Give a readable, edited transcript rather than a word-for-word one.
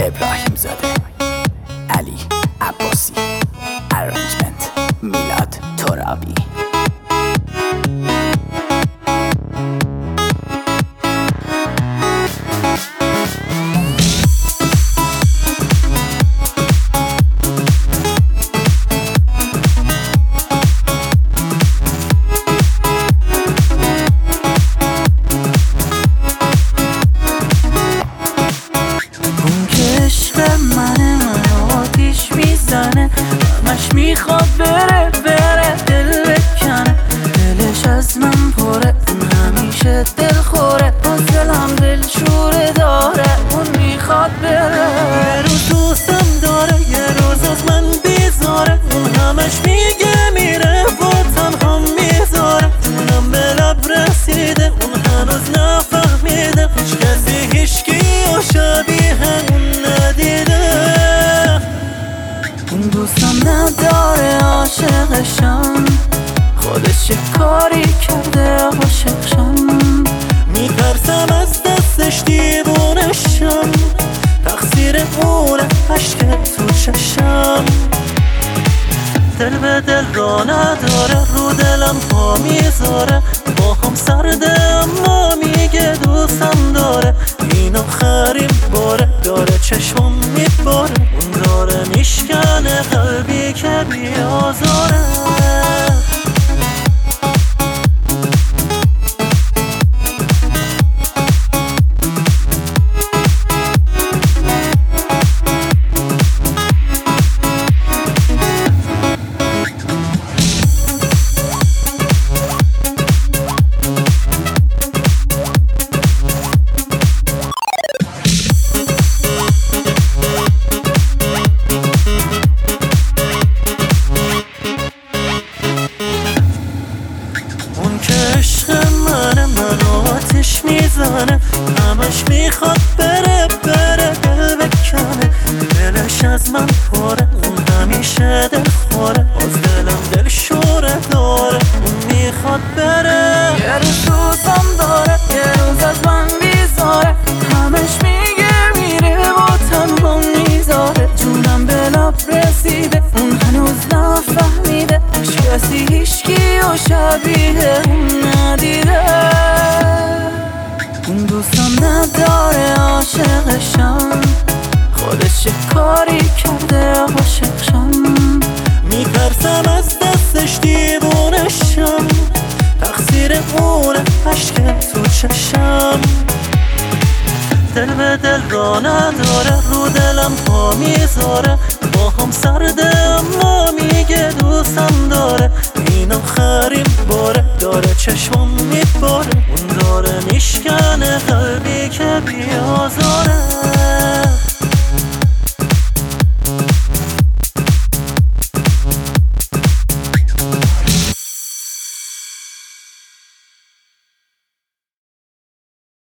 ابراهیم زاده، علی عباسی، ارنجمنت میلاد ترابی. همش میخواد بره دل بکنه، دلش از من پره، اون همیشه دل خوره، باز دلم دلشوره داره، اون میخواد بره. یه روز دوستم داره، یه روز از من بیزاره، اون همش میگه میره و تنها میذاره، جونم به لب رسیده، اون هنوز نفهمیده، هیچ کسی هیچکی و شبیه اون ندیده. اون دوستم نداره عاشقشم، خودش چه کاری کرده عاشقشم، میترسم از دستش دیوونشم، تقصیر اونه عشق تو چشم. دل به دل را نداره، رو دلم پا میذاره، با هم سرده اما میگه دوستم داره، این آخرین باره، داره چشمم میباره، اون داره میشکنه قلبی که بیازاره. منو آتش میزنه، همش میخواد بره دل بکنه، دلش از من پره، اون همیشه دل خوره، باز دلم دل شوره داره، اون میخواد بره. یه روز دوستم داره، یه روز از من بیزاره، همش میگه میره و تنها میذاره، جونم به لب رسیده، اون هنوز نفهمیده، هیچ کسی هیچکی و شبیه اون ندیده. اون دوستم نداره عاشقشم، خودش چه کاری کرده عاشقشم، میترسم از دستش دیوونشم، تقصیر اونه عشق تو چشم. دل به دل را نداره، رو دلم پا میذاره، با هم سرده اما میگه دوستم داره، این آخرین باره، داره چشمم میباره، اون داره میشکنه قلبی که بیازاره.